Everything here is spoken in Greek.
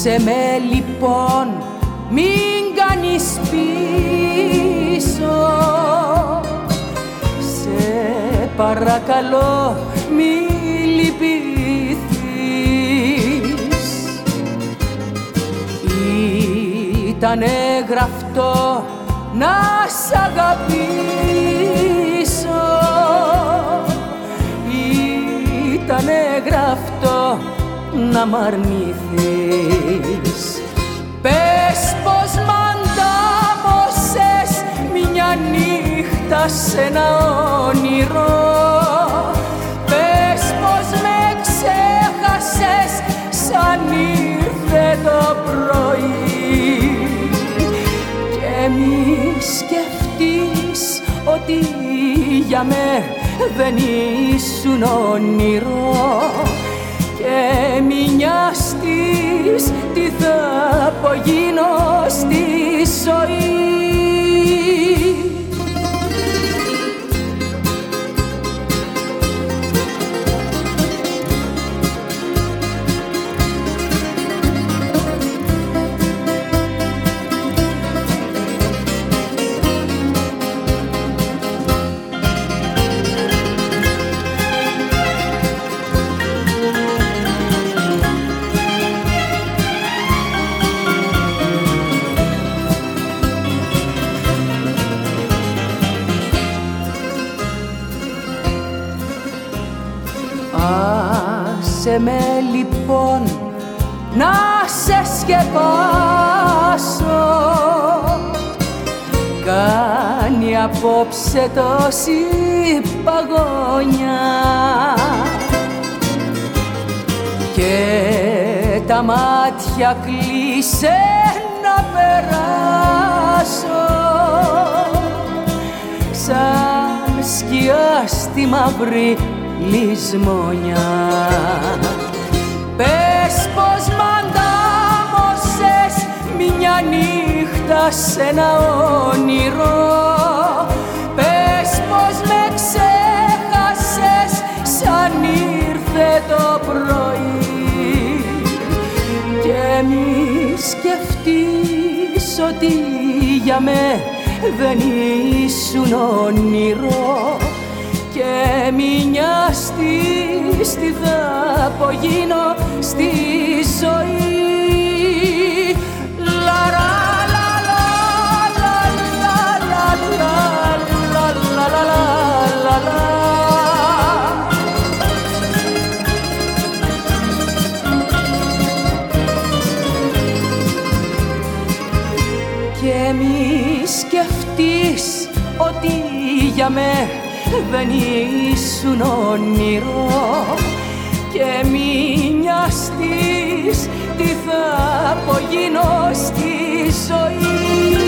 άσε με λοιπόν, μην κάνεις πίσω. Σε παρακαλώ μη λυπηθείς. Ήτανε γραφτό να σ' αγαπήσω, ήτανε γραφτό να μ' αρνηθείς. Πες πως μ' αντάμωσες μια νύχτα σ' ένα όνειρο. Πες πως με ξέχασες σαν ήρθε το πρωί. Και μη σκεφτείς ότι για με δεν ήσουν όνειρο. Και μη νοιαστείς τι θα απογίνω στη ζωή. Άσε με λοιπόν να σε σκεπάσω. Κάνει απόψε τόση παγωνιά και τα μάτια κλείσε να περάσω. Σαν σκιά στη μαύρη λησμονιά. Πες πως μ' αντάμωσες μια νύχτα σ' ένα όνειρο. Πες πως με ξέχασες σαν ήρθε το πρωί. Και μη σκεφτείς ότι για με δεν ήσουν όνειρο. Και μη νοιαστείς τι θα απογίνω στη ζωή. Και μη σκεφτείς ότι για με δεν ήσουν όνειρο. Και μη νοιαστείς τι θα απογίνω στη ζωή.